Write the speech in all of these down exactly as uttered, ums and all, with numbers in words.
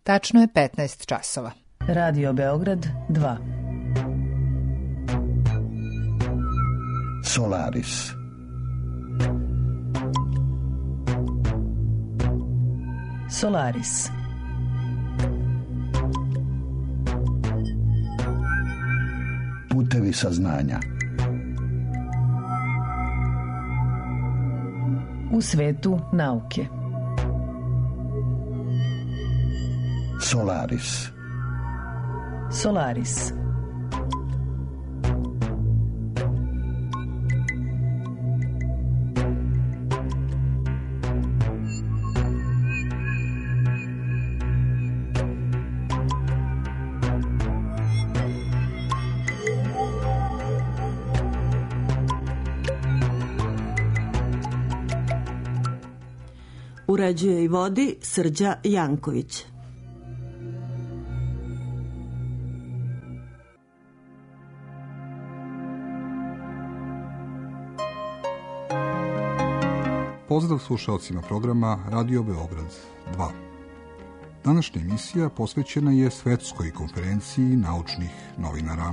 Tačno je petnaest časova. Radio Beograd dva. Solaris. Solaris. Putevi saznanja. U svetu nauke. Solaris. Solaris. Uređuje i vodi Srđa Janković. Pozdrav slušalcima programa Radio Beograd dva. Današnja emisija posvećena je Svetskoj konferenciji naučnih novinara.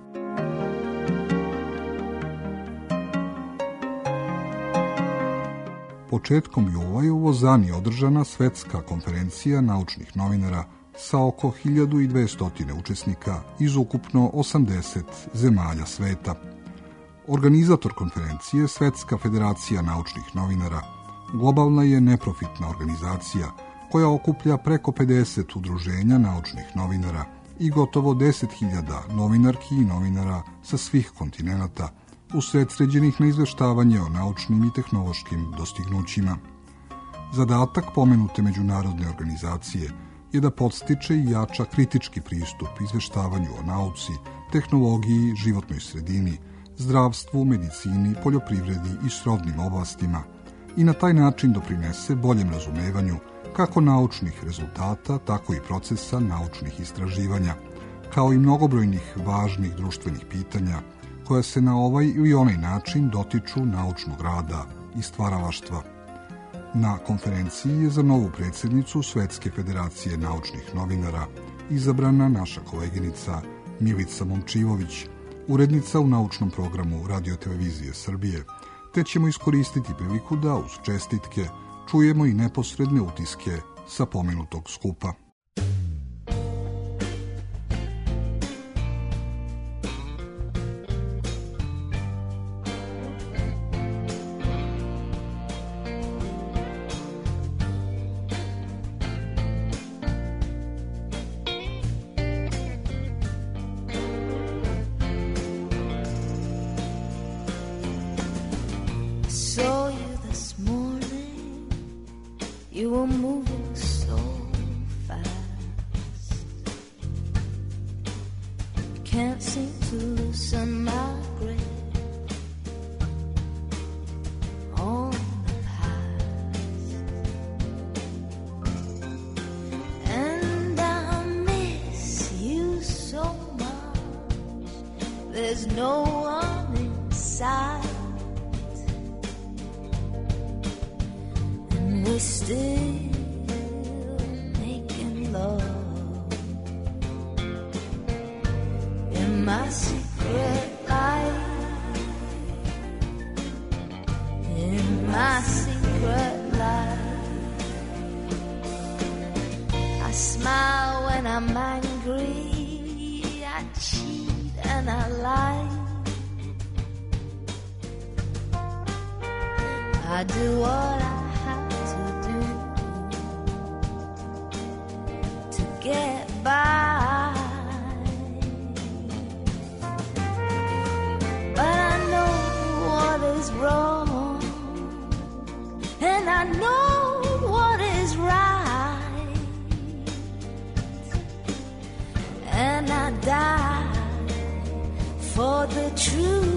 Početkom jula je u Lozani održana Svetska konferencija naučnih novinara sa oko hiljadu dvesta učesnika iz ukupno osamdeset zemalja sveta. Organizator konferencije, Svetska federacija naučnih novinara, globalna je neprofitna organizacija koja okuplja preko pedeset udruženja naučnih novinara i gotovo deset hiljada novinarki i novinara sa svih kontinenata, usredsređenih na izveštavanje o naučnim i tehnološkim dostignućima. Zadatak pomenute međunarodne organizacije je da podstiče i jača kritički pristup izveštavanju o nauci, tehnologiji, životnoj sredini, zdravstvu, medicini, poljoprivredi i srodnim oblastima i na taj način doprinese boljem razumevanju kako naučnih rezultata, tako i procesa naučnih istraživanja, kao i mnogobrojnih važnih društvenih pitanja koja se na ovaj ili onaj način dotiču naučnog rada i stvaralaštva. Na konferenciji je za novu predsjednicu Svetske federacije naučnih novinara izabrana naša koleginica Milica Momčilović, urednica u naučnom programu Radio-televizije Srbije, te ćemo iskoristiti priliku da uz čestitke čujemo i neposredne utiske sa pomenutog skupa. I do what I have to do to get by, but I know what is wrong and I know what is right, and I die for the truth.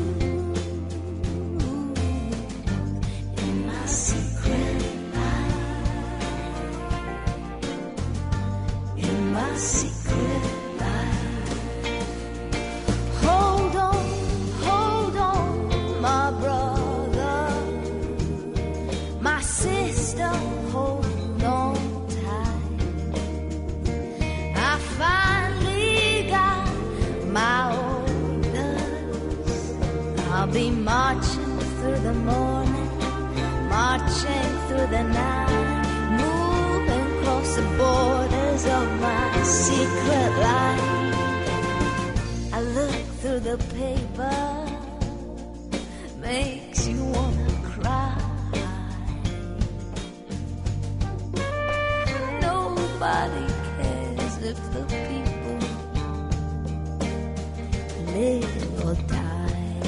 be marching through the morning, marching through the night, moving across the borders of my secret life. I look through the paper, makes you wanna cry. Nobody cares if the people live or die.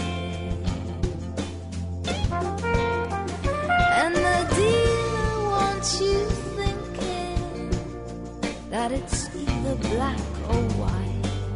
And the dealer wants you thinking that it's either black or white.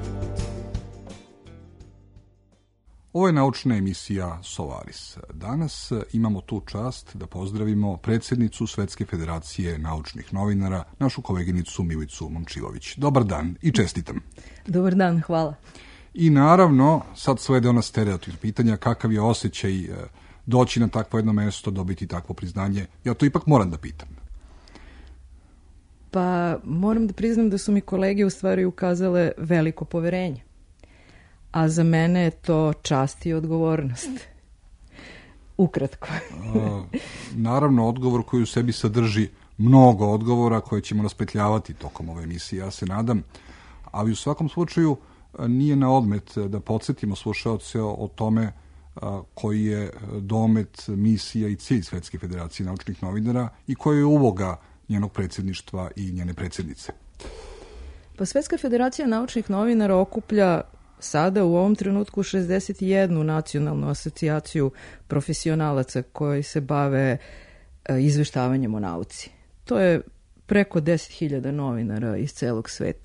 Ovo je naučna emisija Solaris. Danas imamo tu čast da pozdravimo predsjednicu Svetske federacije naučnih novinara, našu koleginicu Milicu Momčilović. Dobar dan i čestitam. Dobar dan, hvala. I naravno, sad slede ona stereotip pitanja, kakav je osjećaj doći na takvo jedno mesto, dobiti takvo priznanje. Ja to ipak moram da pitam. Pa moram da priznam da su mi kolege u stvari ukazale veliko poverenje. A za mene je to čast i odgovornost. Ukratko. A, naravno, odgovor koji u sebi sadrži mnogo odgovora koje ćemo raspetljavati tokom ove emisije, ja se nadam. Ali u svakom slučaju nije na odmet da podsjetimo slušaoce o tome a, koji je domet, misija i cilj Svetske federacije naučnih novinara i koja je uloga njenog predsjedništva i njene predsjednice. Pa Svetska federacija naučnih novinara okuplja sada u ovom trenutku šezdeset jednu nacionalnu asocijaciju profesionalaca koji se bave e, izveštavanjem o nauci. To je preko deset hiljada novinara iz celog sveta.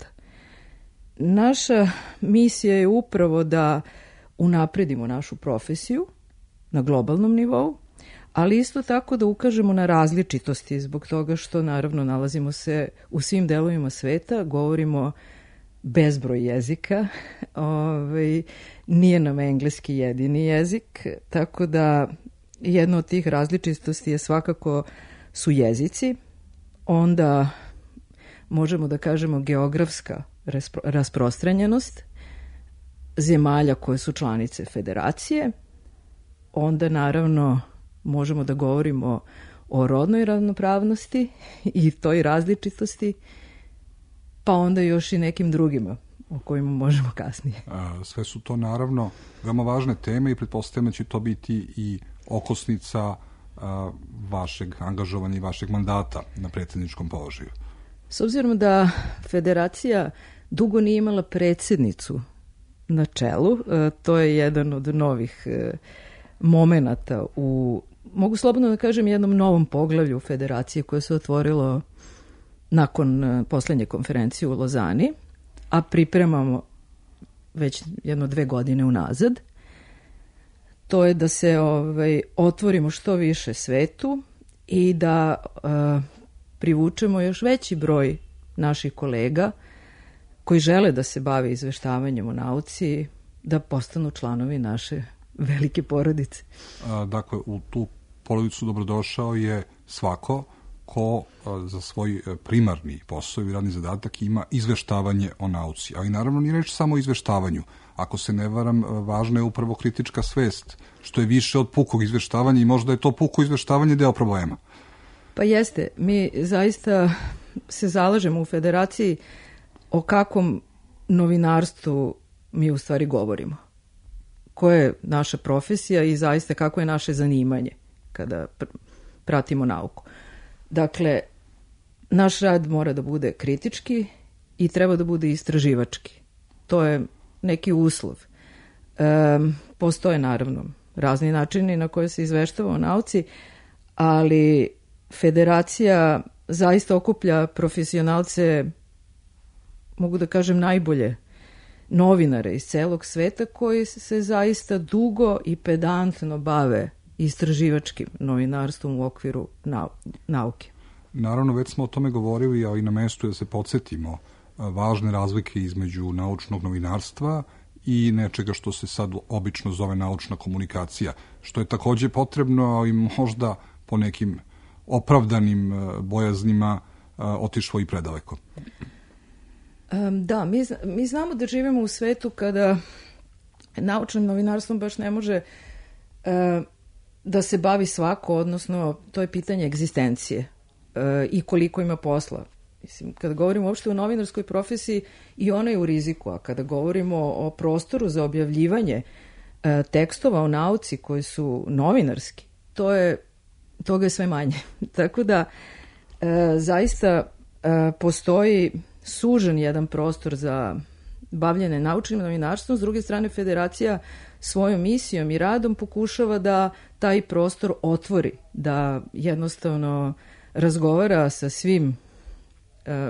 Naša misija je upravo da unapredimo našu profesiju na globalnom nivou, ali isto tako da ukažemo na različitosti zbog toga što naravno nalazimo se u svim delovima sveta, govorimo bezbroj jezika, ovaj, nije nam engleski jedini jezik, tako da jedna od tih različitosti je svakako su jezici, onda možemo da kažemo geografska rasprostranjenost zemalja koje su članice federacije, onda naravno možemo da govorimo o rodnoj ravnopravnosti i toj različitosti, pa onda još i nekim drugima o kojima možemo kasnije. Sve su to naravno veoma važne teme i pretpostavljam da će to biti i okosnica vašeg angažovanja i vašeg mandata na predsjedničkom položaju. S obzirom da federacija dugo nije imala predsjednicu na čelu, to je jedan od novih momenata u, mogu slobodno da kažem, jednom novom poglavlju federacije koje se otvorilo nakon poslednje konferencije u Lozani, a pripremamo već jedno dve godine unazad, to je da se ovaj, otvorimo što više svetu i da uh, privučemo još veći broj naših kolega koji žele da se bave izveštavanjem o nauci, da postanu članovi naše velike porodice. A, dakle, u tu porodicu dobrodošao je svako ko za svoj primarni posao i radni zadatak ima izveštavanje o nauci. Ali naravno nije reč samo o izveštavanju. Ako se ne varam, važna je upravo kritička svest, što je više od pukog izveštavanja i možda je to puko izveštavanje deo problema. Pa jeste. Mi zaista se zalažemo u federaciji o kakvom novinarstvu mi u stvari govorimo. Koja je naša profesija i zaista kako je naše zanimanje kada pratimo nauku. Dakle, naš rad mora da bude kritički i treba da bude istraživački. To je neki uslov. E, postoje naravno razni načini na koje se izveštava o nauci, ali federacija zaista okuplja profesionalce, mogu da kažem najbolje, novinare iz celog sveta koji se zaista dugo i pedantno bave istraživačkim novinarstvom u okviru nau, nauke. Naravno, već smo o tome govorili, ali na mestu je da se podsjetimo važne razlike između naučnog novinarstva i nečega što se sad obično zove naučna komunikacija, što je takođe potrebno, ali možda po nekim opravdanim bojaznima otišlo i predaleko. Um, da, mi, mi znamo da živimo u svetu kada naučnim novinarstvom baš ne može e, da se bavi svako, odnosno to je pitanje egzistencije e, i koliko ima posla. Mislim, kada govorimo uopšte o novinarskoj profesiji, i ona je u riziku, a kada govorimo o prostoru za objavljivanje e, tekstova o nauci koji su novinarski, to je, toga je sve manje. Tako da e, zaista e, postoji sužen jedan prostor za bavljene naučnim novinarstvom. S druge strane, Federacija svojom misijom i radom pokušava da taj prostor otvori, da jednostavno razgovara sa svim e,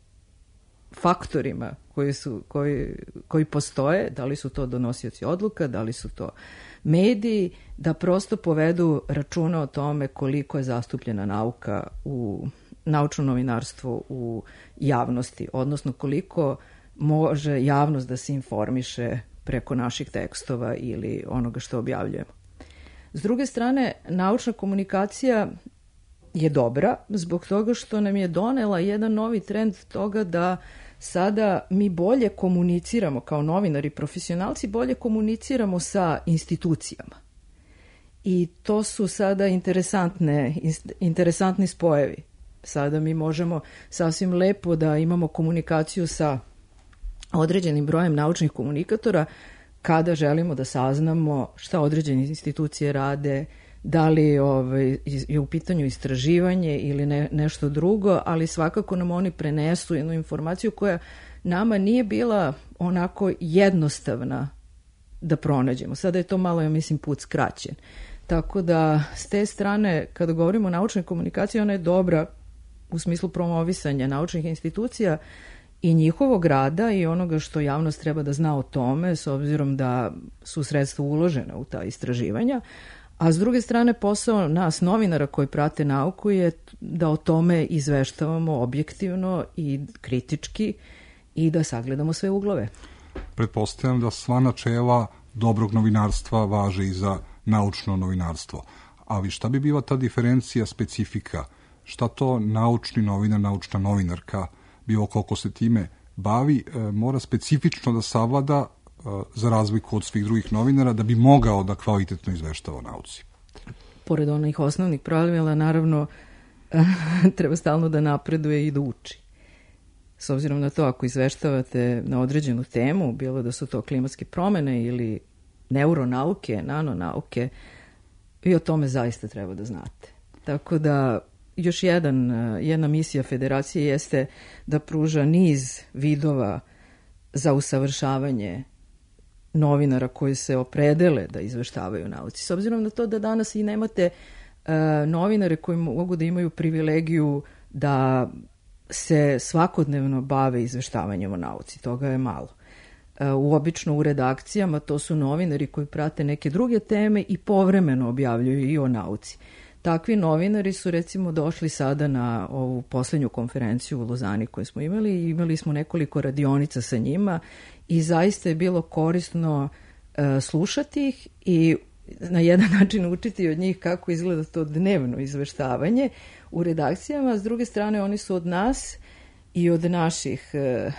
faktorima koji, su, koji, koji postoje, da li su to donosioci odluka, da li su to mediji, da prosto povedu računa o tome koliko je zastupljena nauka u naučno novinarstvo u javnosti, odnosno koliko može javnost da se informiše preko naših tekstova ili onoga što objavljujemo. S druge strane, naučna komunikacija je dobra zbog toga što nam je donela jedan novi trend toga da sada mi bolje komuniciramo kao novinari, profesionalci, bolje komuniciramo sa institucijama. I to su sada interesantne, interesantni spojevi. Sada mi možemo sasvim lepo da imamo komunikaciju sa određenim brojem naučnih komunikatora kada želimo da saznamo šta određene institucije rade, da li ovaj, je u pitanju istraživanje ili ne, nešto drugo, ali svakako nam oni prenesu jednu informaciju koja nama nije bila onako jednostavna da pronađemo. Sada je to malo, ja mislim, put skraćen. Tako da, s te strane, kada govorimo o naučnoj komunikaciji, ona je dobra u smislu promovisanja naučnih institucija i njihovog rada i onoga što javnost treba da zna o tome, s obzirom da su sredstva uložena u ta istraživanja. A s druge strane, posao nas, novinara koji prate nauku, je da o tome izveštavamo objektivno i kritički i da sagledamo sve uglove. Pretpostavljam da sva načela dobrog novinarstva važe i za naučno novinarstvo. Ali šta bi bila ta diferencija, specifika? Šta to naučni novinar, naučna novinarka, bilo koliko se time bavi, mora specifično da savlada za razliku od svih drugih novinara da bi mogao da kvalitetno izveštava o nauci? Pored onih osnovnih pravila, naravno, treba stalno da napreduje i da uči. S obzirom na to, ako izveštavate na određenu temu, bilo da su to klimatske promene ili neuronauke, nanonauke, vi o tome zaista treba da znate. Tako da, još jedan, jedna misija Federacije jeste da pruža niz vidova za usavršavanje novinara koji se opredele da izveštavaju o nauci. S obzirom na to da danas i nemate uh, novinare koji mogu da imaju privilegiju da se svakodnevno bave izveštavanjem o nauci. Toga je malo. Uh, uobično u redakcijama to su novinari koji prate neke druge teme i povremeno objavljuju i o nauci. Takvi novinari su recimo došli sada na ovu poslednju konferenciju u Lozani koju smo imali i imali smo nekoliko radionica sa njima i zaista je bilo korisno uh, slušati ih i na jedan način učiti od njih kako izgleda to dnevno izveštavanje u redakcijama. S druge strane, oni su od nas i od naših uh,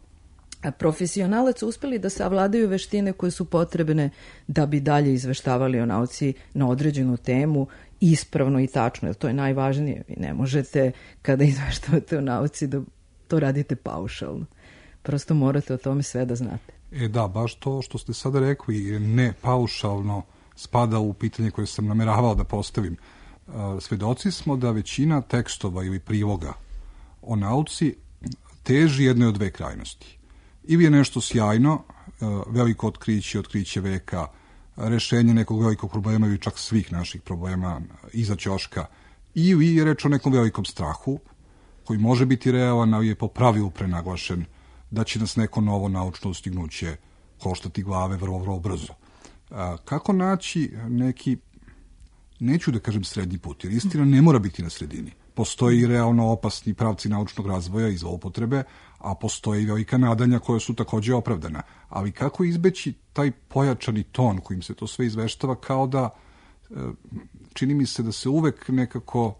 profesionalaca uspeli da savladaju veštine koje su potrebne da bi dalje izveštavali o nauci na određenu temu ispravno i tačno, jer to je najvažnije. Vi ne možete, kada izveštavate o nauci, da to radite paušalno. Prosto morate o tome sve da znate. E da, baš to što ste sada rekli, ne paušalno, spada u pitanje koje sam nameravao da postavim. Svedoci smo da većina tekstova ili priloga o nauci teži jednoj od dve krajnosti. Ili je nešto sjajno, veliko otkriće, otkriće veka, rešenje nekog velikog problema ili čak svih naših problema iza ćoška, ili je reč o nekom velikom strahu koji može biti realan, ali je po pravilu prenaglašen da će nas neko novo naučno dostignuće koštati glave vrlo, vrlo brzo. A, kako naći neki, neću da kažem srednji put, jer istina ne mora biti na sredini. Postoji i realno opasni pravci naučnog razvoja i zloupotrebe, a postoje i velika nadanja koja su takođe opravdana. Ali kako izbeći taj pojačani ton kojim se to sve izveštava, kao da čini mi se da se uvek nekako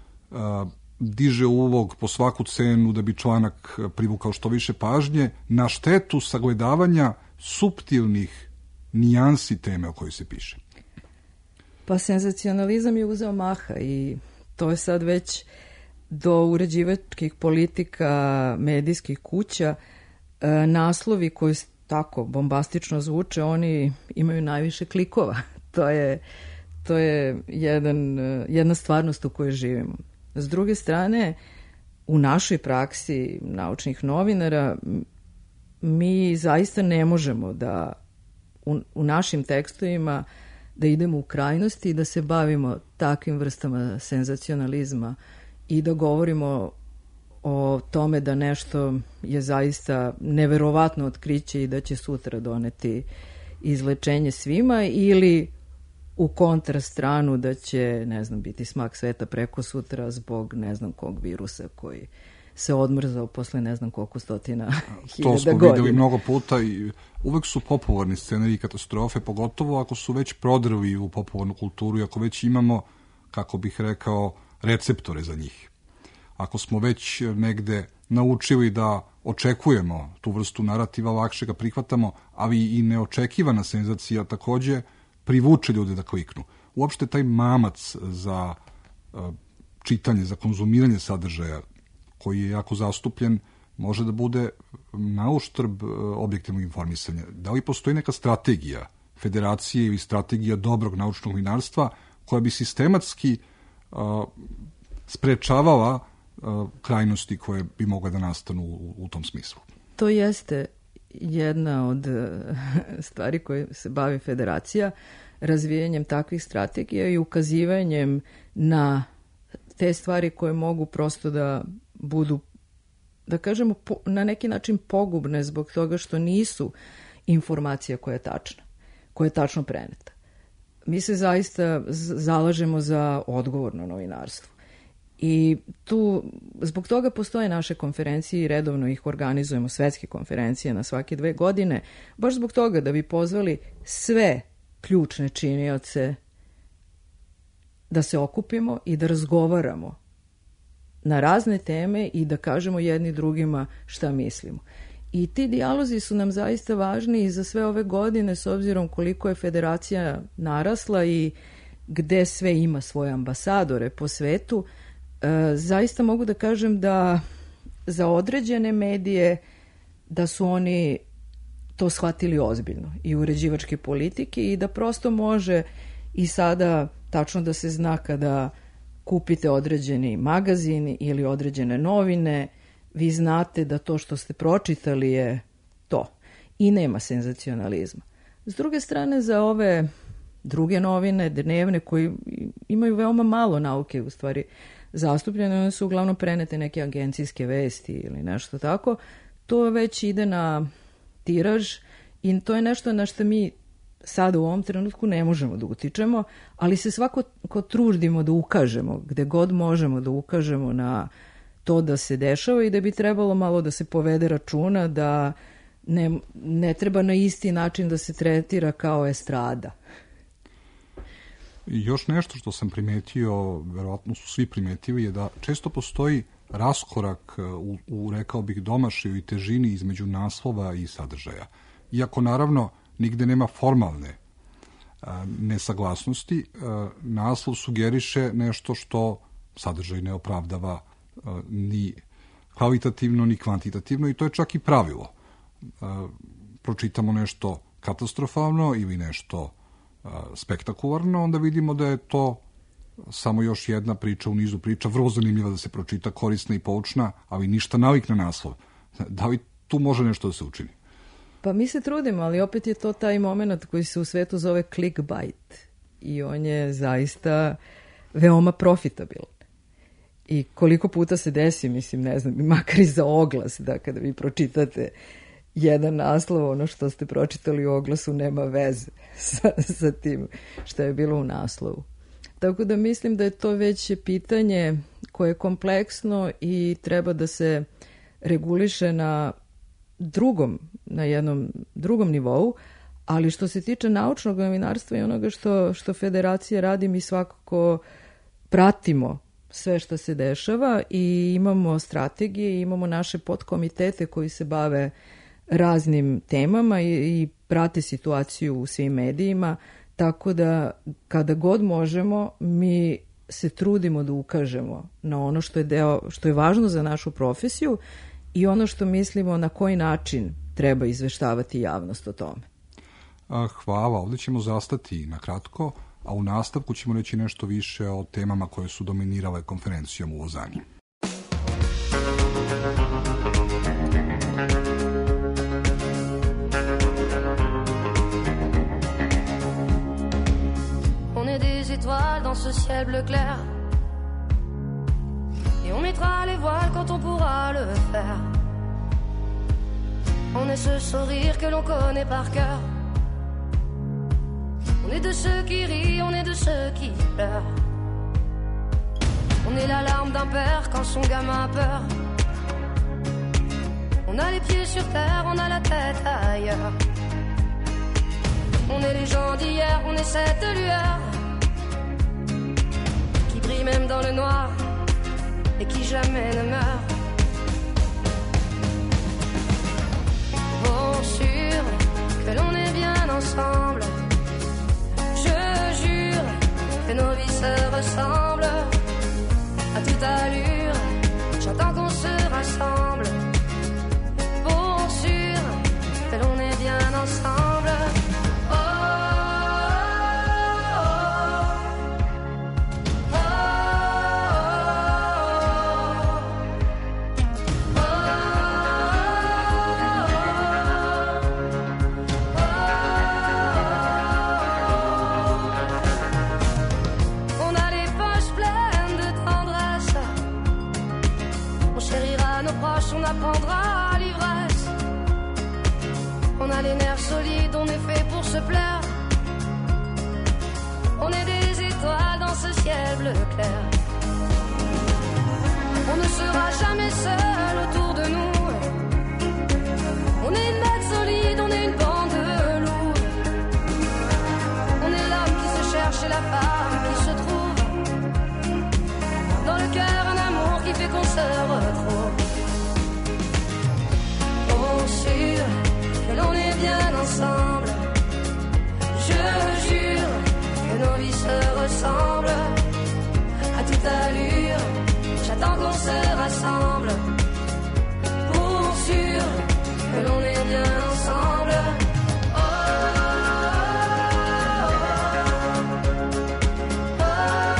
diže ulog po svaku cenu da bi članak privukao što više pažnje na štetu sagledavanja suptilnih nijansi teme o kojoj se piše. Pa senzacionalizam je uzeo maha i to je sad već do uređivačkih politika, medijskih kuća, e, naslovi koji tako bombastično zvuče, oni imaju najviše klikova. To je, to je jedan, jedna stvarnost u kojoj živimo. S druge strane, u našoj praksi naučnih novinara mi zaista ne možemo da u, u našim tekstovima da idemo u krajnosti i da se bavimo takvim vrstama senzacionalizma i da govorimo o tome da nešto je zaista neverovatno otkriće i da će sutra doneti izlečenje svima ili u kontrastranu da će, ne znam, biti smak sveta preko sutra zbog ne znam kog virusa koji se odmrzao posle ne znam koliko stotina hiljada godina. To smo videli mnogo puta i uvek su popularni scenariji katastrofe, pogotovo ako su već prodrvi u popularnu kulturu i ako već imamo, kako bih rekao, receptore za njih. Ako smo već negde naučili da očekujemo tu vrstu narativa, lakše ga prihvatamo, ali i neočekivana senzacija takođe privuče ljude da kliknu. Uopšte taj mamac za uh, čitanje, za konzumiranje sadržaja koji je jako zastupljen, može da bude na uštrb uh, objektivnog informisanja. Da li postoji neka strategija federacije ili strategija dobrog naučnog novinarstva koja bi sistematski uh, sprečavala uh, krajnosti koje bi mogle da nastanu u, u tom smislu? To jeste jedna od stvari koje se bavi federacija, razvijanjem takvih strategija i ukazivanjem na te stvari koje mogu prosto da budu, da kažemo, na neki način pogubne zbog toga što nisu informacija koja je tačna, koja je tačno preneta. Mi se zaista zalažemo za odgovorno novinarstvo. I tu, zbog toga postoje naše konferencije i redovno ih organizujemo, svetske konferencije na svake dve godine, baš zbog toga da bi pozvali sve ključne činioce da se okupimo i da razgovaramo na razne teme i da kažemo jedni drugima šta mislimo. I ti dijalozi su nam zaista važni i za sve ove godine s obzirom koliko je federacija narasla i gde sve ima svoje ambasadore po svetu. E, zaista mogu da kažem da za određene medije da su oni to shvatili ozbiljno i uređivačke politike i da prosto može i sada tačno da se zna kada kupite određeni magazin ili određene novine, vi znate da to što ste pročitali je to i nema senzacionalizma. S druge strane, za ove druge novine, dnevne, koji imaju veoma malo nauke u stvari zastupljene, one su uglavnom prenete neke agencijske vesti ili nešto tako, to već ide na tiraž i to je nešto na što mi sada u ovom trenutku ne možemo da utičemo, ali se svako ko trudimo da ukažemo, gde god možemo da ukažemo na to da se dešava i da bi trebalo malo da se povede računa da ne, ne treba na isti način da se tretira kao estrada. I još nešto što sam primetio, verovatno su svi primetili, je da često postoji raskorak u, u rekao bih, domašaju i težini između naslova i sadržaja. Iako naravno nigde nema formalne a, nesaglasnosti, a, naslov sugeriše nešto što sadržaj ne opravdava a, ni kvalitativno ni kvantitativno i to je čak i pravilo. A, pročitamo nešto katastrofalno ili nešto a, spektakularno, onda vidimo da je to samo još jedna priča u nizu priča, vrlo zanimljiva da se pročita, korisna i poučna, ali ništa nalik na naslov. Da li tu može nešto da se učini? Pa mi se trudimo, ali opet je to taj moment koji se u svetu zove clickbait i on je zaista veoma profitabilan. I koliko puta se desi, mislim, ne znam, makar i za oglas, da kada vi pročitate jedan naslov, ono što ste pročitali u oglasu nema veze sa, sa tim što je bilo u naslovu. Tako da mislim da je to već pitanje koje je kompleksno i treba da se reguliše na drugom, na jednom drugom nivou, ali što se tiče naučnog novinarstva i onoga što, što federacija radi, mi svakako pratimo sve što se dešava i imamo strategije, imamo naše podkomitete koji se bave raznim temama i, i prate situaciju u svim medijima, Tako da kada god možemo mi se trudimo da ukažemo na ono što je deo, što je važno za našu profesiju i ono što mislimo na koji način treba izveštavati javnost o tome. Hvala, ovdje ćemo zastati na kratko, a u nastavku ćemo reći nešto više o temama koje su dominirale konferencijom u Lozani. On est des étoiles dans ce ciel bleu clair, et on mettra les voiles quand on pourra le faire. On est ce sourire que l'on connaît par cœur. On est de ceux qui rient, on est de ceux qui pleurent. On est la larme d'un père quand son gamin a peur. On a les pieds sur terre, on a la tête ailleurs. On est les gens d'hier, on est cette lueur qui brille même dans le noir et qui jamais ne meurt. Bon, sûr que l'on est bien ensemble. Je jure que nos vies se ressemblent. À toute allure, j'entends qu'on se rassemble. Bon, sûr que l'on est bien ensemble. Oh, oh, oh, oh, oh. On a les poches pleines de tendresse. On chérira nos proches, on apprendra l'ivresse. On a les nerfs solides, on est fait pour se plaire. On est des étoiles dans ce ciel bleu clair. On ne sera jamais seul autour de nous. On est une bête solide, on est une bande de loups. On est l'homme qui se cherche et la femme qui se trouve. Dans le cœur un amour qui fait qu'on se retrouve. Oh, sûr que l'on est bien ensemble. Je jure que nos vies se ressemblent. À toute allure, j'attends qu'on se rassemble. Pour sûr que l'on est bien ensemble. Oh, oh, oh,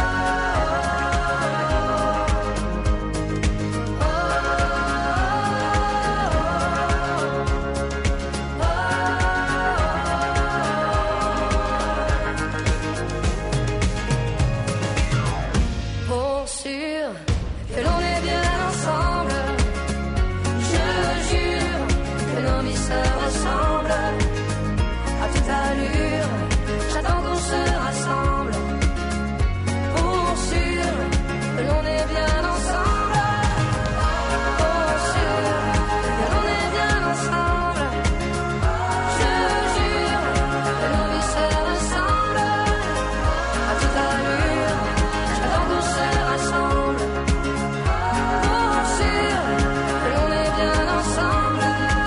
Pour sûr que l'on est bien ensemble. Je jure que nos vies se ressemblent. À toute allure, j'attends qu'on se rassemble. Pour sûr que l'on est bien ensemble. Pour sûr que l'on est bien ensemble. Je jure que nos vies se ressemblent. À toute allure, j'attends qu'on se rassemble. Pour sûr que l'on est bien ensemble.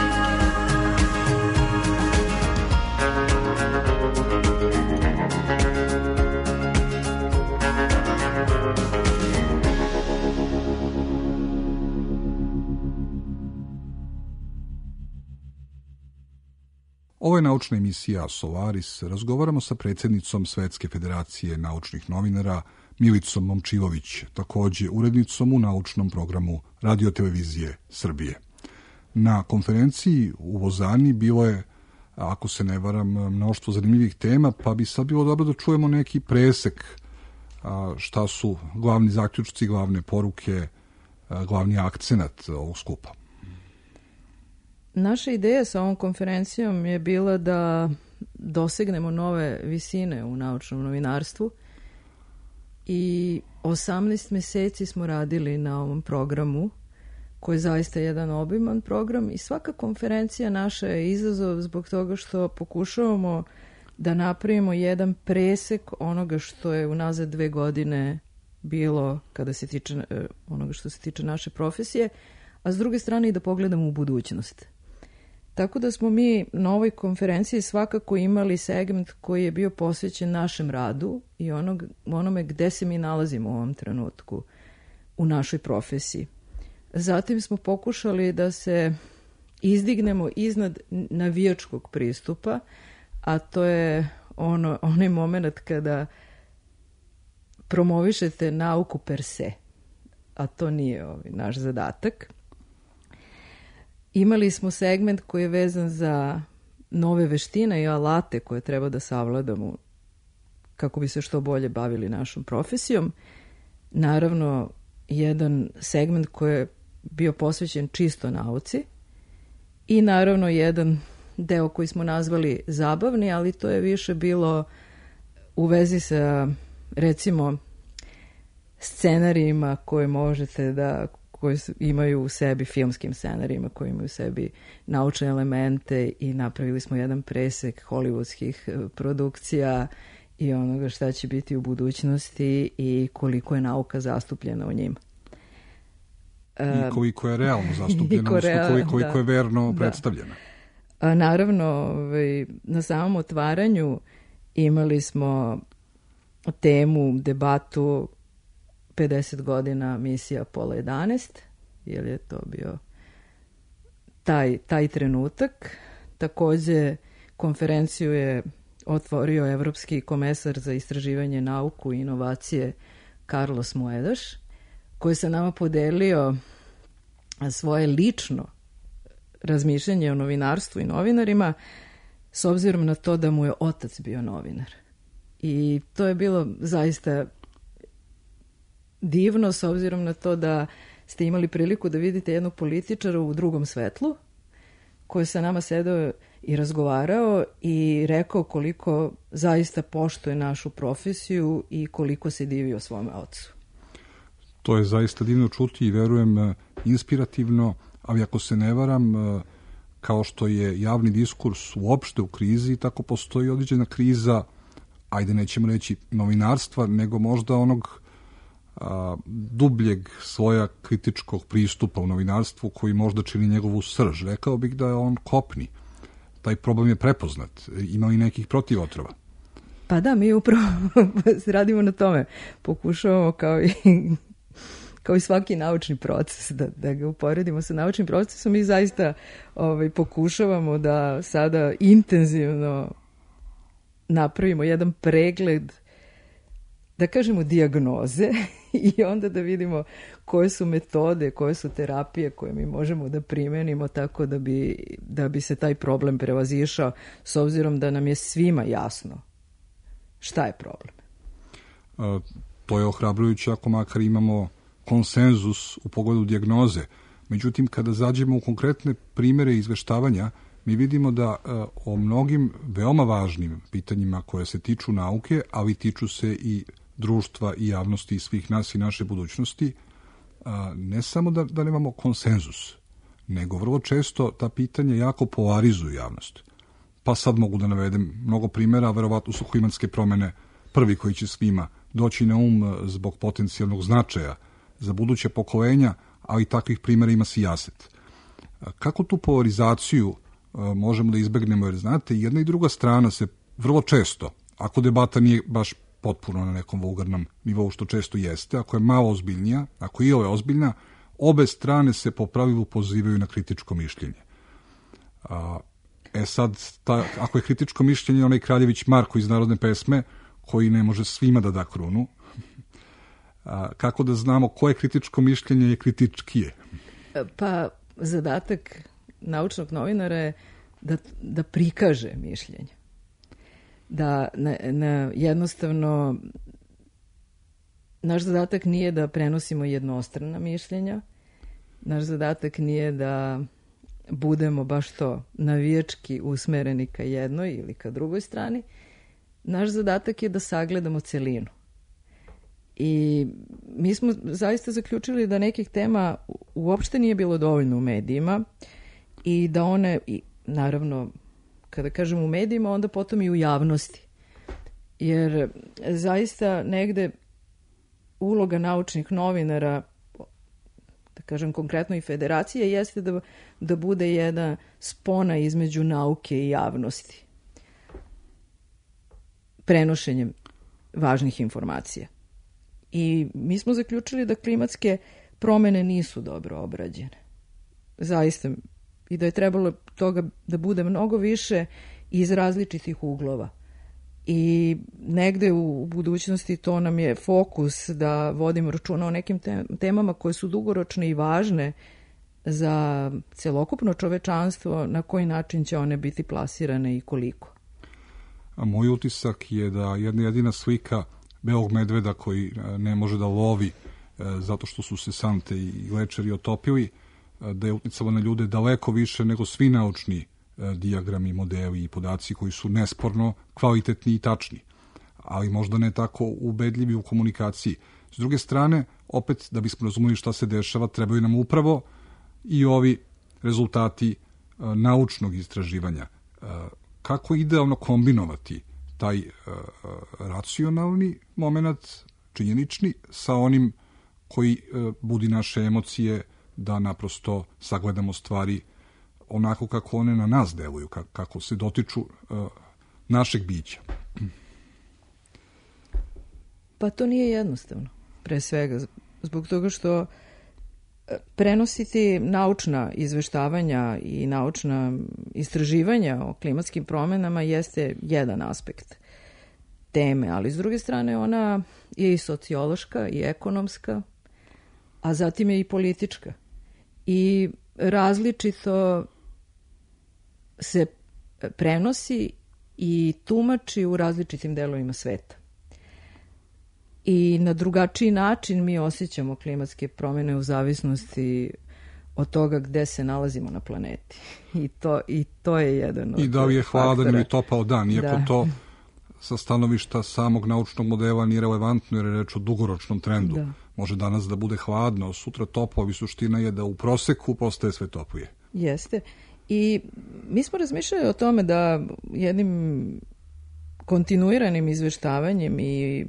Ovo je naučna emisija Solaris. Razgovaramo sa predsjednicom Svetske federacije naučnih novinara Milicom Momčilović, također urednicom u naučnom programu Radio-televizije Srbije. Na konferenciji u Lozani bilo je, ako se ne varam, mnoštvo zanimljivih tema, pa bi sad bilo dobro da čujemo neki presek a, šta su glavni zaključci, glavne poruke, a, glavni akcenat ovog skupa. Naša ideja sa ovom konferencijom je bila da dosegnemo nove visine u naučnom novinarstvu i osamnaest meseci smo radili na ovom programu koji je zaista jedan obiman program i svaka konferencija naša je izazov zbog toga što pokušavamo da napravimo jedan presek onoga što je unazad dve godine bilo kada se tiče onoga što se tiče naše profesije, a s druge strane i da pogledamo u budućnost. Tako da smo mi na ovoj konferenciji svakako imali segment koji je bio posvećen našem radu i onog, onome gde se mi nalazimo u ovom trenutku u našoj profesiji. Zatim smo pokušali da se izdignemo iznad navijačkog pristupa, a to je ono, onaj moment kada promovišete nauku per se, a to nije ovaj naš zadatak. Imali smo segment koji je vezan za nove veštine i alate koje treba da savladamo kako bi se što bolje bavili našom profesijom. Naravno, jedan segment koji je bio posvećen čisto nauci i naravno jedan deo koji smo nazvali zabavni, ali to je više bilo u vezi sa, recimo, scenarijima koje možete da, koji imaju u sebi, filmskim scenarijima koji imaju u sebi naučne elemente i napravili smo jedan presek hollywoodskih produkcija i onoga šta će biti u budućnosti i koliko je nauka zastupljena u njima. I koliko je realno zastupljena, odnosno koliko, koliko je verno predstavljena. A naravno, ovaj, na samom otvaranju imali smo temu, debatu pedeset godina misija Apollo jedanaest, jer je to bio taj, taj trenutak. Takođe, konferenciju je otvorio Evropski komesar za istraživanje nauku i inovacije Carlos Moedas, koji se nama podelio svoje lično razmišljanje o novinarstvu i novinarima, s obzirom na to da mu je otac bio novinar. I to je bilo zaista divno, s obzirom na to da ste imali priliku da vidite jednog političara u drugom svetlu, koji sa nama sedeo i razgovarao i rekao koliko zaista poštuje našu profesiju i koliko se divio svome ocu. To je zaista divno čuti i verujem inspirativno, ali ako se ne varam, kao što je javni diskurs uopšte u krizi, tako postoji određena kriza, ajde nećemo reći novinarstva, nego možda onog a, dubljeg svoja kritičkog pristupa u novinarstvu koji možda čini njegovu srž. Rekao bih da je on kopni. Taj problem je prepoznat. Ima li nekih protivotrova? Pa da, mi upravo radimo na tome. Pokušavamo kao i kao i svaki naučni proces, da, da ga uporedimo sa naučnim procesom i zaista ovaj, pokušavamo da sada intenzivno napravimo jedan pregled, da kažemo dijagnoze i onda da vidimo koje su metode, koje su terapije koje mi možemo da primenimo tako da bi, da bi se taj problem prevazišao, s obzirom da nam je svima jasno šta je problem. A, to je ohrabrujuće ako makar imamo konsenzus u pogledu dijagnoze. Međutim, kada zađemo u konkretne primere izveštavanja, mi vidimo da uh, o mnogim veoma važnim pitanjima koje se tiču nauke, ali tiču se i društva i javnosti i svih nas i naše budućnosti, uh, ne samo da, da nemamo konsenzus, nego vrlo često ta pitanja jako polarizuju javnost. Pa sad mogu da navedem mnogo primjera, verovatno su klimatske promene prvi koji će svima doći na um zbog potencijalnog značaja za buduće pokolenja, ali takvih primjera ima sijaset. Kako tu polarizaciju možemo da izbegnemo, jer znate, jedna i druga strana se vrlo često, ako debata nije baš potpuno na nekom vulgarnom nivou, što često jeste, ako je malo ozbiljnija, ako je ozbiljna, obe strane se po pravilu pozivaju na kritičko mišljenje. E sad, ta, ako je kritičko mišljenje onaj Kraljević Marko iz narodne pesme, koji ne može svima da da krunu, a, kako da znamo koje kritičko mišljenje je kritičkije? Pa zadatak naučnog novinara je da, da prikaže mišljenje. Da na, na jednostavno naš zadatak nije da prenosimo jednostrana mišljenja, naš zadatak nije da budemo baš to navijački usmereni ka jednoj ili ka drugoj strani. Naš zadatak je da sagledamo celinu. I mi smo zaista zaključili da nekih tema uopšte nije bilo dovoljno u medijima i da one, i naravno, kada kažem u medijima, onda potom i u javnosti. Jer zaista negde uloga naučnih novinara, da kažem konkretno i federacije, jeste da, da bude jedna spona između nauke i javnosti. Prenošenjem važnih informacija. I mi smo zaključili da klimatske promene nisu dobro obrađene. Zaista. I da je trebalo toga da bude mnogo više iz različitih uglova. I negde u budućnosti to nam je fokus da vodimo računa o nekim temama koje su dugoročne i važne za celokupno čovečanstvo, na koji način će one biti plasirane i koliko. A moj utisak je da jedna jedina slika belog medveda koji ne može da lovi zato što su se sante i lečeri otopili, da je uticalo na ljude daleko više nego svi naučni dijagrami, modeli i podaci koji su nesporno kvalitetni i tačni, ali možda ne tako ubedljivi u komunikaciji. S druge strane, opet, da bismo razumeli šta se dešava, trebaju nam upravo i ovi rezultati naučnog istraživanja. Kako idealno kombinovati taj racionalni moment, činjenični, sa onim koji budi naše emocije, da naprosto sagledamo stvari onako kako one na nas deluju, kako se dotiču uh, našeg bića. Pa to nije jednostavno, pre svega, zbog toga što prenositi naučna izveštavanja i naučna istraživanja o klimatskim promenama jeste jedan aspekt teme, ali s druge strane ona je i sociološka i ekonomska, a zatim je i politička. I različito se prenosi i tumači u različitim delovima sveta. I na drugačiji način mi osjećamo klimatske promjene u zavisnosti od toga gde se nalazimo na planeti. I to, i to je jedan od I da li je hladan faktora. ili topao dan, iako Da. to sa stanovišta samog naučnog modela nije relevantno jer je reč o dugoročnom trendu. Da. Može danas da bude hladno, sutra toplo, ali suština je da u proseku postaje sve toplije. Jeste. I mi smo razmišljali o tome da jednim kontinuiranim izveštavanjem i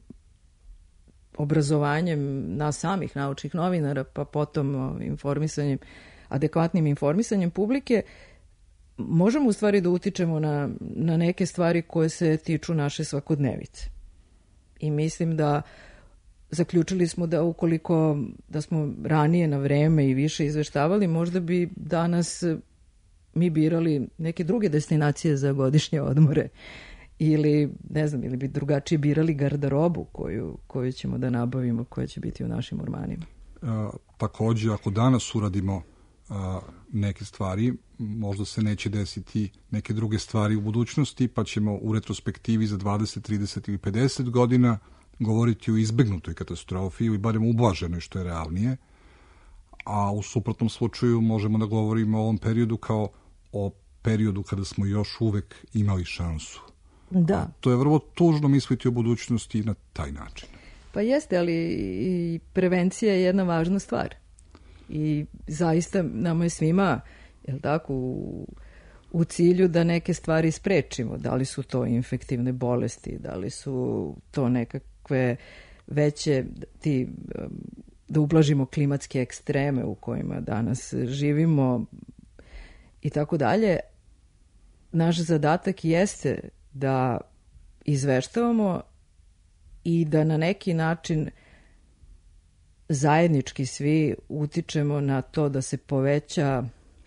obrazovanjem nas samih naučnih novinara, pa potom informisanjem, adekvatnim informisanjem publike, možemo u stvari da utičemo na, na neke stvari koje se tiču naše svakodnevice. I mislim da zaključili smo da ukoliko da smo ranije na vreme i više izveštavali, možda bi danas mi birali neke druge destinacije za godišnje odmore ili, ne znam, ili bi drugačije birali garderobu koju, koju ćemo da nabavimo, koja će biti u našim ormanima. E, takođe, ako danas uradimo a, neke stvari, možda se neće desiti neke druge stvari u budućnosti, pa ćemo u retrospektivi za dvadeset, trideset ili pedeset godina govoriti o izbegnutoj katastrofi ili barem ublaženoj, što je realnije, a u suprotnom slučaju možemo da govorimo o ovom periodu kao o periodu kada smo još uvek imali šansu. Da. A to je vrlo tužno misliti o budućnosti na taj način. Pa jeste, ali i prevencija je jedna važna stvar. I zaista nama je svima, jel tako, u, u cilju da neke stvari sprečimo. Da li su to infektivne bolesti, da li su to nekakve veće, ti, da ublažimo klimatske ekstreme u kojima danas živimo i tako dalje. Naš zadatak jeste da izveštavamo i da na neki način zajednički svi utičemo na to da se poveća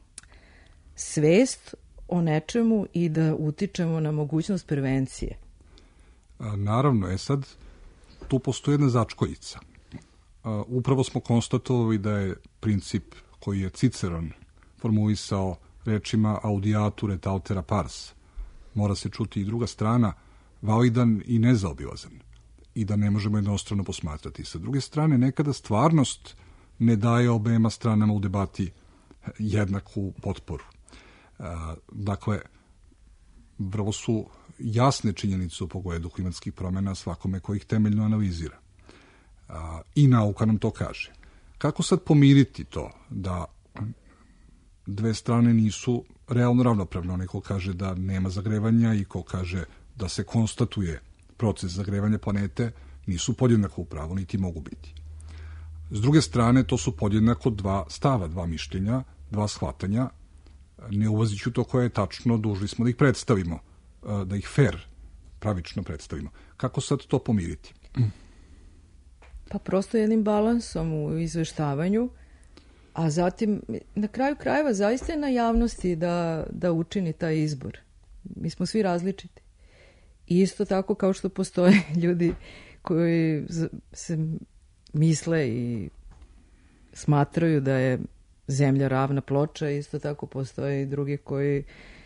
svest o nečemu i da utičemo na mogućnost prevencije. A, naravno, je sad, tu postoji jedna začkoljica. A, upravo smo konstatovali da je princip koji je Ciceron formulisao rečima audiatur et altera pars, mora se čuti i druga strana, validan i nezaobilazan, i da ne možemo jednostrano posmatrati. Sa druge strane, nekada stvarnost ne daje obema stranama u debati jednaku potporu. Dakle, vrlo su jasne činjenice u pogledu klimatskih promjena svakome koji ih temeljno analizira. I nauka nam to kaže. Kako sad pomiriti to da dve strane nisu realno ravnopravne? Onaj ko kaže da nema zagrevanja i ko kaže da se konstatuje proces zagrevanja planete, nisu podjednako u pravu, niti mogu biti. S druge strane, to su podjednako dva stava, dva mišljenja, dva shvatanja. Ne ulaziću u to koje je tačno, dužni smo da ih predstavimo, da ih fair, pravično predstavimo. Kako sad to pomiriti? Pa prosto jednim balansom u izveštavanju, a zatim na kraju krajeva zaista je na javnosti da, da učini taj izbor. Mi smo svi različiti. I isto tako kao što postoje ljudi koji se misle i smatraju da je zemlja ravna ploča, isto tako postoje i drugi koji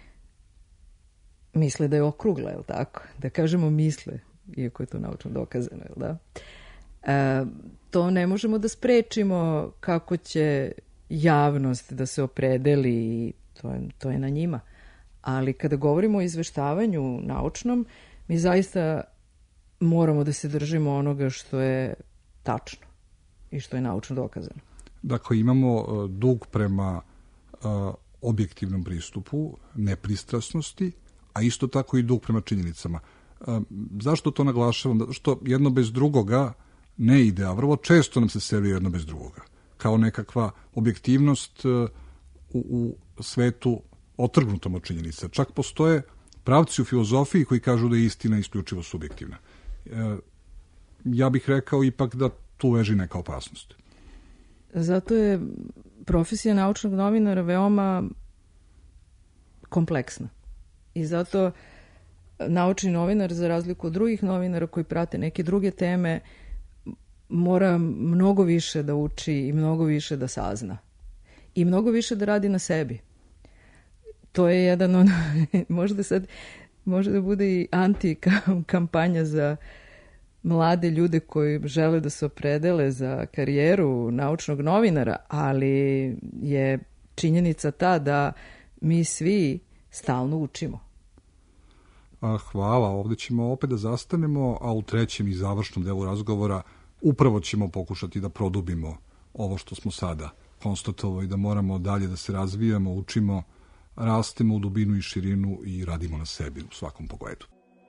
misle da je okrugla, je li tako? Da kažemo misle, iako je to naučno dokazano, je li da? E, to ne možemo da sprečimo kako će javnost da se opredeli i to je, to je na njima. Ali kada govorimo o izveštavanju naučnom, mi zaista moramo da se držimo onoga što je tačno i što je naučno dokazano. Dakle, imamo uh, dug prema uh, objektivnom pristupu, nepristrasnosti, a isto tako i dug prema činjenicama. Uh, zašto to naglašavam? Zato što jedno bez drugoga ne ide, a vrlo često nam se servira jedno bez drugoga. Kao nekakva objektivnost uh, u, u svetu otrgnutom od činjenica. Čak postoje pravci u filozofiji koji kažu da je istina isključivo subjektivna. Uh, ja bih rekao ipak da tu leži neka opasnost. Zato je profesija naučnog novinara veoma kompleksna. I zato naučni novinar, za razliku od drugih novinara koji prate neke druge teme, mora mnogo više da uči i mnogo više da sazna. I mnogo više da radi na sebi. To je jedan on, možda sad, može da bude i anti-kampanja za mlade ljude koji žele da se opredele za karijeru naučnog novinara, ali je činjenica ta da mi svi stalno učimo. Hvala, ovdje ćemo opet da zastanemo, a u trećem i završnom delu razgovora upravo ćemo pokušati da produbimo ovo što smo sada konstatovali, da moramo dalje da se razvijamo, učimo, rastemo u dubinu i širinu i radimo na sebi u svakom pogledu.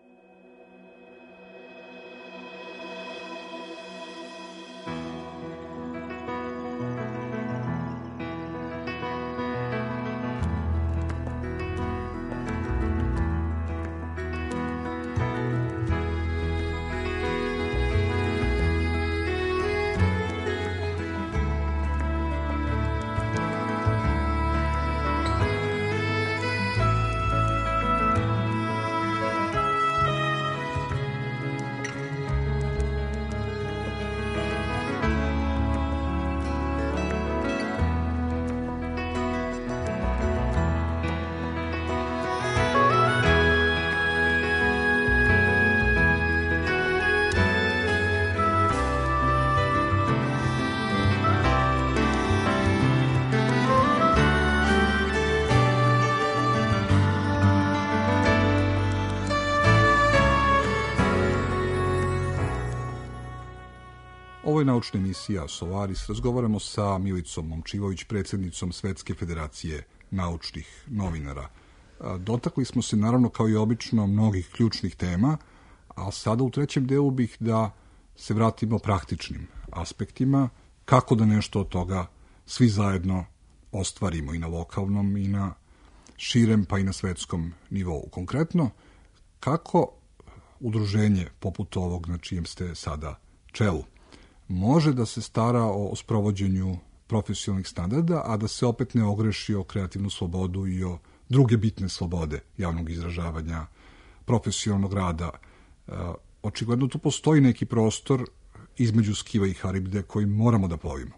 Ovo je naučna emisija Solaris. Razgovaramo sa Milicom Momčilović, predsjednicom Svetske federacije naučnih novinara. Dotakli smo se, naravno, kao i obično, mnogih ključnih tema, a sada u trećem delu bih da se vratimo praktičnim aspektima, kako da nešto od toga svi zajedno ostvarimo i na lokalnom i na širem pa i na svetskom nivou. Konkretno, kako udruženje poput ovog na čijem ste sada čelu može da se stara o sprovođenju profesionalnih standarda, a da se opet ne ogreši o kreativnu slobodu i o druge bitne slobode javnog izražavanja, profesionalnog rada. Očigledno tu postoji neki prostor između Skiva i Haribde koji moramo da plovimo.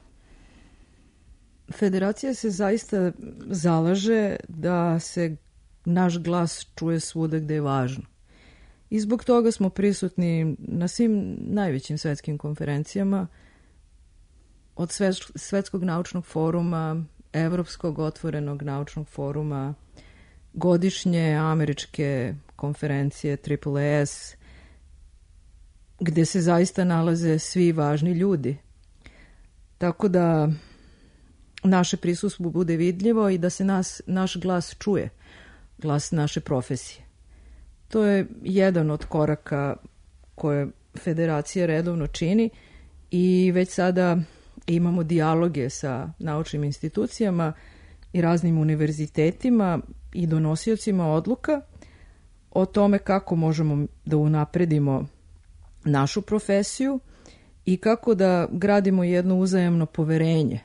Federacija se zaista zalaže da se naš glas čuje svuda gde je važno. I zbog toga smo prisutni na svim najvećim svetskim konferencijama, od Svetskog naučnog foruma, Evropskog otvorenog naučnog foruma, godišnje američke konferencije Triple S, gde se zaista nalaze svi važni ljudi. Tako da naše prisustvo bude vidljivo i da se nas, naš glas čuje, glas naše profesije. To je jedan od koraka koje federacija redovno čini i već sada imamo dijaloge sa naučnim institucijama i raznim univerzitetima i donosiocima odluka o tome kako možemo da unapredimo našu profesiju i kako da gradimo jedno uzajamno poverenje,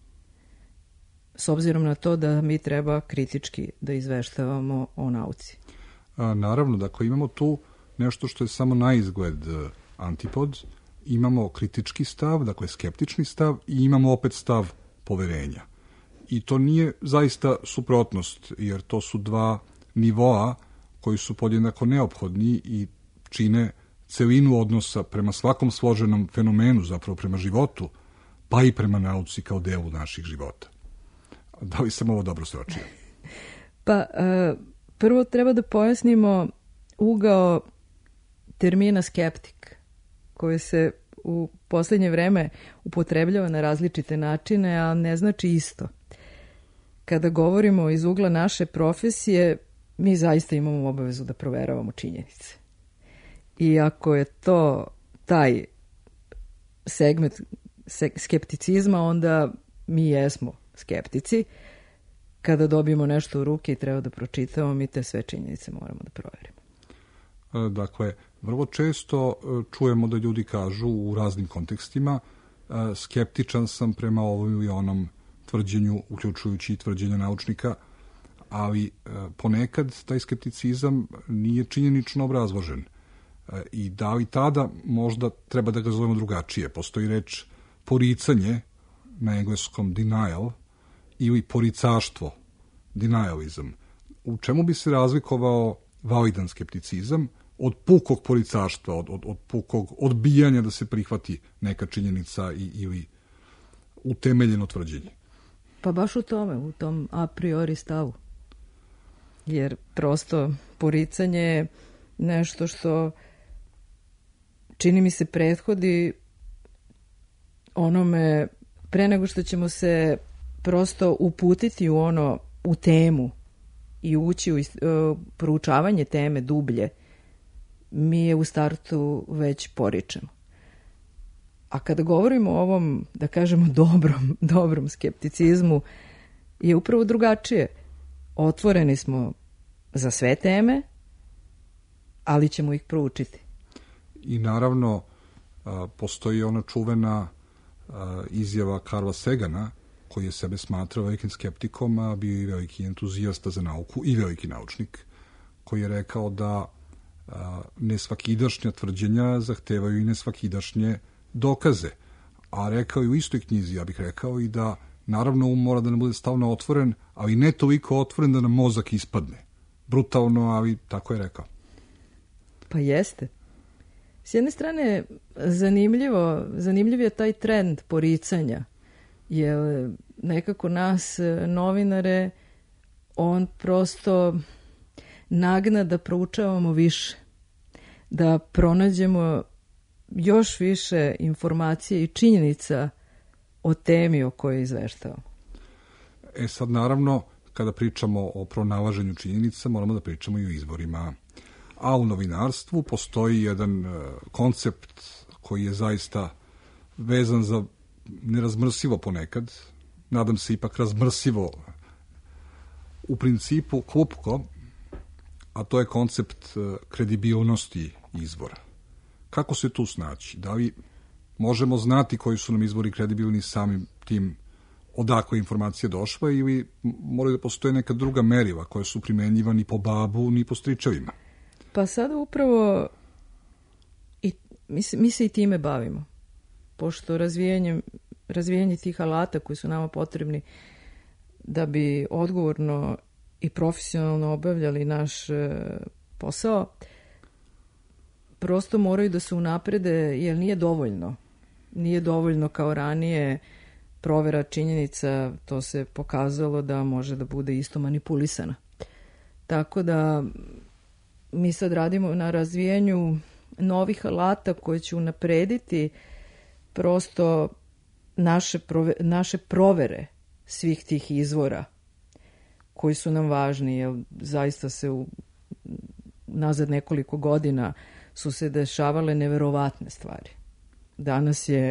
s obzirom na to da mi treba kritički da izveštavamo o nauci. A, naravno, dakle imamo tu nešto što je samo na izgled antipod, imamo kritički stav, dakle skeptični stav i imamo opet stav poverenja. I to nije zaista suprotnost, jer to su dva nivoa koji su podjednako neophodni i čine celinu odnosa prema svakom složenom fenomenu, zapravo prema životu, pa i prema nauci kao delu naših života. Da li sam ovo dobro sročio? Pa, prvo treba da pojasnimo ugao termina skeptik, koji se u poslednje vreme upotrebljava na različite načine, a ne znači isto. Kada govorimo iz ugla naše profesije, mi zaista imamo obavezu da proveravamo činjenice. I ako je to taj segment skepticizma, onda mi jesmo skeptici. Kada dobijemo nešto u ruke i treba da pročitamo, mi te sve činjenice moramo da proverimo. Dakle, vrlo često čujemo da ljudi kažu u raznim kontekstima skeptičan sam prema ovom ili onom tvrđenju, uključujući i tvrđenja naučnika, ali ponekad taj skepticizam nije činjenično obrazložen. I da li tada možda treba da ga zovemo drugačije? Postoji reč poricanje, na engleskom denial, ili poricaštvo, denialism. U čemu bi se razlikovao validan skepticizam od pukog poricaštva, od, od, od pukog odbijanja da se prihvati neka činjenica i, ili utemeljeno tvrđenje? Pa baš u tome, u tom a priori stavu. Jer prosto poricanje je nešto što čini mi se prethodi onome pre nego što ćemo se prosto uputiti u ono, u temu i ući u uh, proučavanje teme dublje, mi je u startu već poričemo. A kada govorimo o ovom, da kažemo, dobrom, dobrom skepticizmu, je upravo drugačije. Otvoreni smo za sve teme, ali ćemo ih proučiti. I naravno, postoji ona čuvena izjava Karla Sagana, koji je sebe smatrao velikim skeptikom, a bio i veliki entuzijasta za nauku i veliki naučnik, koji je rekao da nesvakidašnja tvrđenja zahtevaju i nesvakidašnje dokaze. A rekao je u istoj knjizi, ja bih rekao, i da naravno um mora da nam bude stalno otvoren, ali ne toliko otvoren da nam mozak ispadne. Brutalno, ali tako je rekao. Pa jeste. S jedne strane, zanimljivo, zanimljiv je taj trend poricanja, jer nekako nas, novinare, on prosto nagna da proučavamo više, da pronađemo još više informacije i činjenica o temi o kojoj izveštavamo. E sad, naravno, kada pričamo o pronalaženju činjenica, moramo da pričamo i o izborima. A u novinarstvu postoji jedan koncept koji je zaista vezan za nerazmrsivo ponekad, nadam se ipak razmrsivo u principu klupko, a to je koncept kredibilnosti izvora. Kako se tu snaći? Da li možemo znati koji su nam izvori kredibilni samim tim odakle informacija došla ili moraju da postoje neka druga merila koja su primenjiva ni po babu ni po stričevima? Pa sada upravo i, mi, se, mi se i time bavimo, pošto razvijanjem, razvijanje tih alata koji su nama potrebni da bi odgovorno i profesionalno obavljali naš e, posao, prosto moraju da se unaprede, jer nije dovoljno. Nije dovoljno kao ranije provera činjenica, to se pokazalo da može da bude isto manipulisana. Tako da mi sad radimo na razvijanju novih alata koje će unaprediti prosto naše, prove, naše provere svih tih izvora koji su nam važni, jer zaista se u nazad nekoliko godina su se dešavale neverovatne stvari. Danas je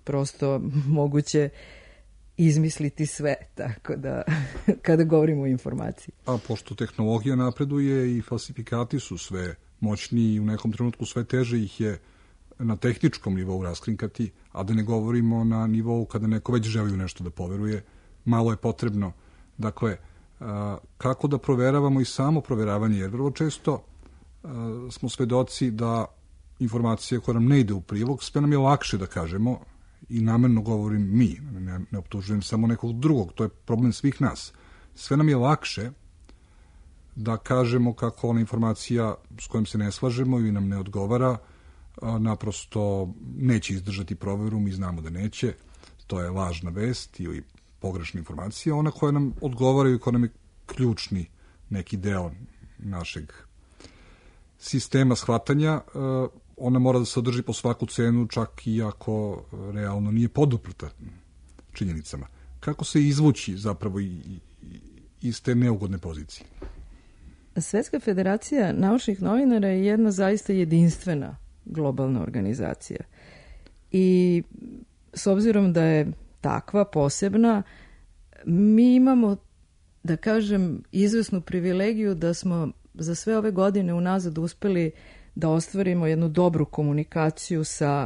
prosto moguće izmisliti sve, tako da kada govorimo o informaciji. A pošto tehnologija napreduje i falsifikati su sve moćniji i u nekom trenutku sve teže ih je na tehničkom nivou raskrinkati, a da ne govorimo na nivou kada neko već želi u nešto da poveruje, malo je potrebno. Dakle, kako da proveravamo i samo proveravanje, jer vrlo često smo svedoci da informacije koja nam ne ide u prilog, sve nam je lakše da kažemo, i namerno govorim mi, ne, ne optužujem samo nekog drugog, to je problem svih nas. Sve nam je lakše da kažemo kako ona informacija s kojom se ne slažemo ili nam ne odgovara, naprosto neće izdržati proveru, mi znamo da neće, to je lažna vest ili pogrešna informacija, ona koja nam odgovara i koja nam je ključni neki deo našeg sistema shvatanja, ona mora da se održi po svaku cenu, čak i ako realno nije poduprta činjenicama. Kako se izvući zapravo iz te neugodne pozicije? Svetska federacija naučnih novinara je jedna zaista jedinstvena globalna organizacija. I s obzirom da je takva, posebna, mi imamo, da kažem, izvesnu privilegiju da smo za sve ove godine unazad uspeli da ostvarimo jednu dobru komunikaciju sa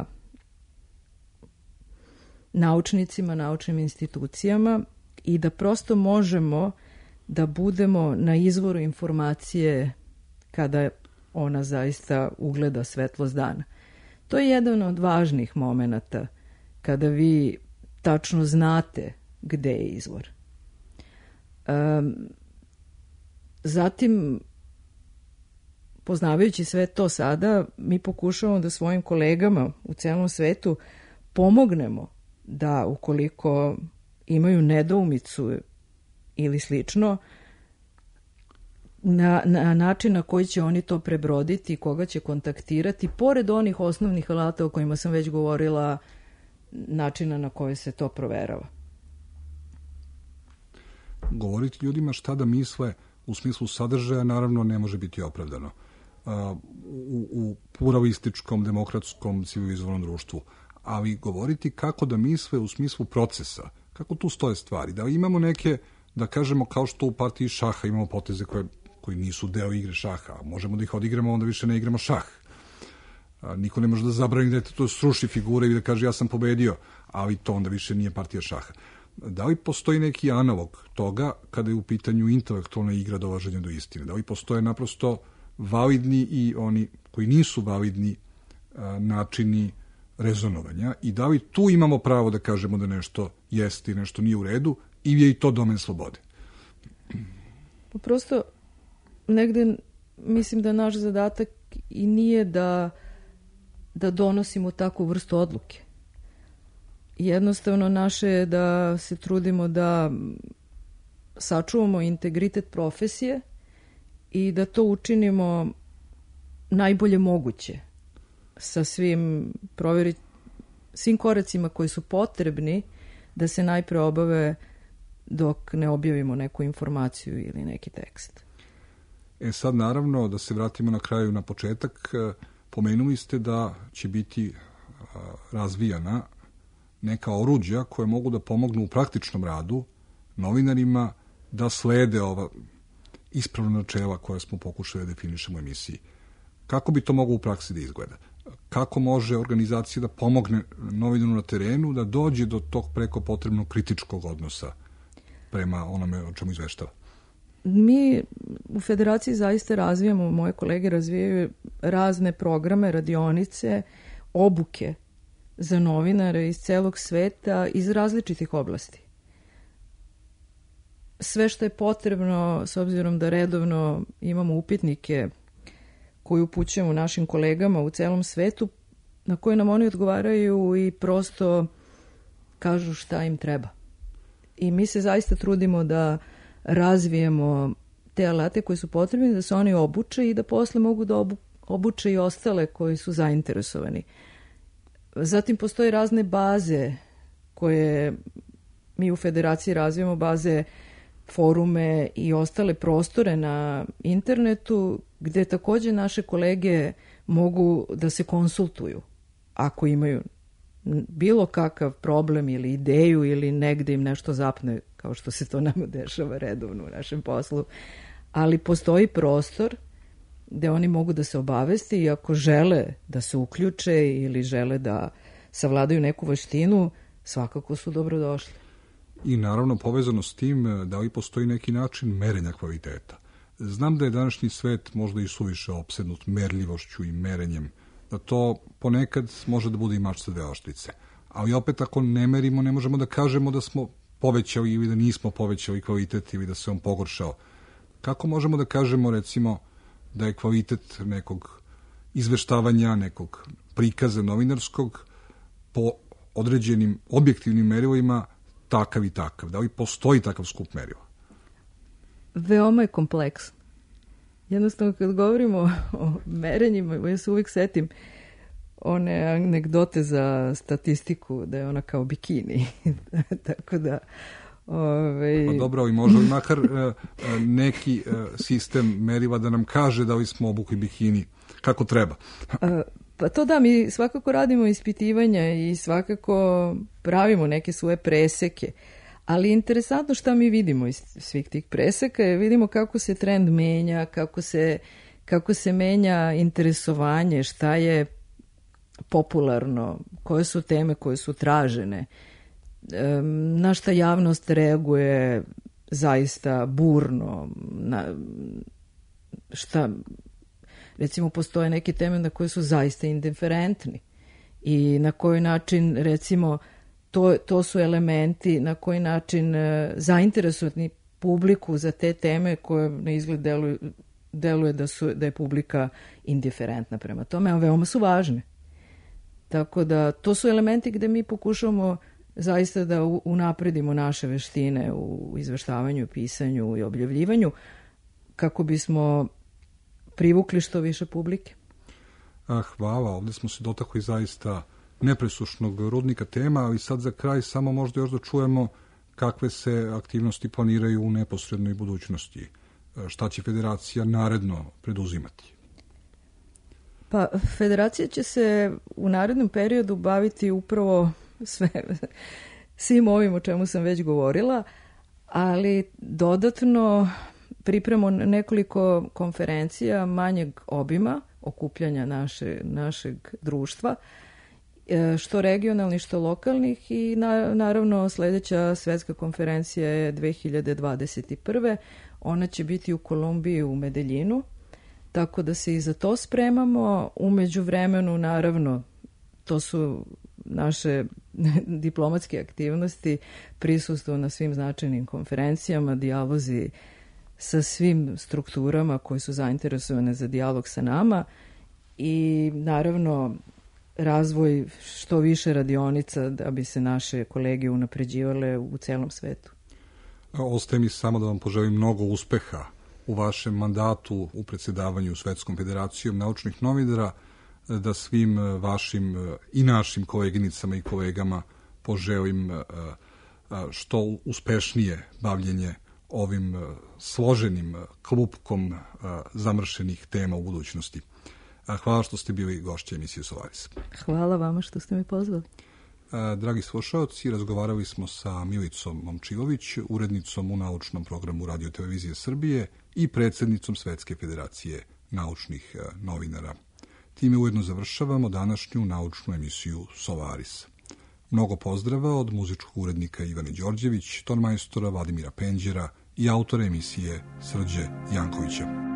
naučnicima, naučnim institucijama i da prosto možemo da budemo na izvoru informacije kada ona zaista ugleda svetlost dana. To je jedan od važnih momenata kada vi tačno znate gde je izvor. Um, zatim, poznavajući sve to sada, mi pokušavamo da svojim kolegama u celom svetu pomognemo da ukoliko imaju nedoumicu ili slično, na, na način na koji će oni to prebroditi, koga će kontaktirati, pored onih osnovnih alata o kojima sam već govorila, načina na koji se to proverava. Govoriti ljudima šta da misle u smislu sadržaja naravno ne može biti opravdano u, u pluralističkom, demokratskom, civilizovanom društvu, ali govoriti kako da misle u smislu procesa, kako tu stoje stvari, da imamo neke, da kažemo, kao što u partiji šaha imamo poteze koje, koji nisu deo igre šaha, možemo da ih odigramo, onda više ne igramo šah. A, niko ne može da zabrani da to sruši figure i da kaže ja sam pobedio, ali to onda više nije partija šaha. Da li postoji neki analog toga kada je u pitanju intelektualna igra dolaženja do istine? Da li postoje naprosto validni i oni koji nisu validni a, načini rezonovanja i da li tu imamo pravo da kažemo da nešto jeste i nešto nije u redu ili je i to domen slobode? Prosto negde mislim da naš zadatak i nije da, da donosimo takvu vrstu odluke. Jednostavno naše je da se trudimo da sačuvamo integritet profesije i da to učinimo najbolje moguće sa svim provjeri, svim koracima koji su potrebni da se najpre obave dok ne objavimo neku informaciju ili neki tekst. E sad naravno da se vratimo na kraju na početak, pomenuli ste da će biti razvijana neka oruđa koje mogu da pomognu u praktičnom radu novinarima da slede ova ispravna načela koja smo pokušali da definišemo u emisiji. Kako bi to moglo u praksi da izgleda? Kako može organizacija da pomogne novinaru na terenu da dođe do tog preko potrebnog kritičkog odnosa prema onome o čemu izveštava? Mi u Federaciji zaista razvijamo, moje kolege razvijaju razne programe, radionice, obuke za novinare iz celog sveta, iz različitih oblasti. Sve što je potrebno, s obzirom da redovno imamo upitnike koji upućujemo našim kolegama u celom svetu, na koje nam oni odgovaraju i prosto kažu šta im treba. I mi se zaista trudimo da razvijemo te alate koji su potrebni, da se oni obuče i da posle mogu da obu, obuče i ostale koji su zainteresovani. Zatim postoje razne baze koje mi u Federaciji razvijamo, baze, forume i ostale prostore na internetu gde takođe naše kolege mogu da se konsultuju ako imaju bilo kakav problem ili ideju ili negde im nešto zapne, kao što se to nama dešava redovno u našem poslu. Ali postoji prostor gde oni mogu da se obavesti i ako žele da se uključe ili žele da savladaju neku veštinu, svakako su dobrodošli. I naravno povezano s tim da li postoji neki način merenja kvaliteta. Znam da je današnji svet možda i suviše opsednut merljivošću i merenjem, da to ponekad može da bude i mač sa dve oštrice. Ali opet ako ne merimo, ne možemo da kažemo da smo povećali ili da nismo povećali kvalitet ili da se on pogoršao. Kako možemo da kažemo, recimo, da je kvalitet nekog izveštavanja, nekog prikaza novinarskog po određenim objektivnim merilima takav i takav? Da li postoji takav skup merila? Veoma je kompleksno. Jednostavno, kad govorimo o merenjima, ja se uvijek setim one anegdote za statistiku, da je ona kao bikini. Tako da... Ove... Pa dobro, ali može li makar uh, neki uh, sistem merila da nam kaže da li smo obukli bikini kako treba? A, pa to da, mi svakako radimo ispitivanja i svakako pravimo neke svoje preseke, ali interesantno šta mi vidimo iz svih tih preseka je vidimo kako se trend menja, kako se, kako se menja interesovanje, šta je popularno, koje su teme koje su tražene, na šta javnost reaguje zaista burno, na šta, recimo, postoje neke teme na koje su zaista indiferentni i na koji način, recimo, to, to su elementi na koji način e, zainteresovati publiku za te teme koje na izgled deluju, deluje da, su, da je publika indiferentna prema tome, a veoma su važne. Tako da to su elementi gde mi pokušamo zaista da unapredimo naše veštine u izveštavanju, pisanju i objavljivanju kako bismo privukli što više publike. Ah, hvala, ovdje smo se dotakli zaista nepresušnog rudnika tema, ali sad za kraj samo možda još da čujemo kakve se aktivnosti planiraju u neposrednoj budućnosti. Šta će federacija naredno preduzimati? Pa, federacija će se u narednom periodu baviti upravo sve, svim ovim o čemu sam već govorila, ali dodatno pripremamo nekoliko konferencija manjeg obima okupljanja naše, našeg društva, što regionalnih, što lokalnih i na, naravno sledeća svetska konferencija je dve hiljade dvadeset prve. Ona će biti u Kolumbiji u Medeljinu, tako da se i za to spremamo. U međuvremenu, naravno, to su naše diplomatske aktivnosti, prisustvo na svim značajnim konferencijama, dijalozi sa svim strukturama koje su zainteresovane za dijalog sa nama i naravno razvoj što više radionica da bi se naše kolege unapređivale u celom svetu. Ostaje mi samo da vam poželim mnogo uspeha u vašem mandatu u predsjedavanju Svetskom federacijom naučnih novinara, da svim vašim i našim koleginicama i kolegama poželim što uspešnije bavljenje ovim složenim klupkom zamršenih tema u budućnosti. Hvala što ste bili gošće emisije Solaris. Hvala vama što ste me pozvali. Dragi slušaoci, razgovarali smo sa Milicom Momčilović, urednicom u naučnom programu Radio Televizije Srbije i predsjednicom Svetske federacije naučnih novinara. Time ujedno završavamo današnju naučnu emisiju Solaris. Mnogo pozdrava od muzičkog urednika Ivane Đorđević, tonmajstora Vladimira Penđera i autora emisije Srđe Jankovića.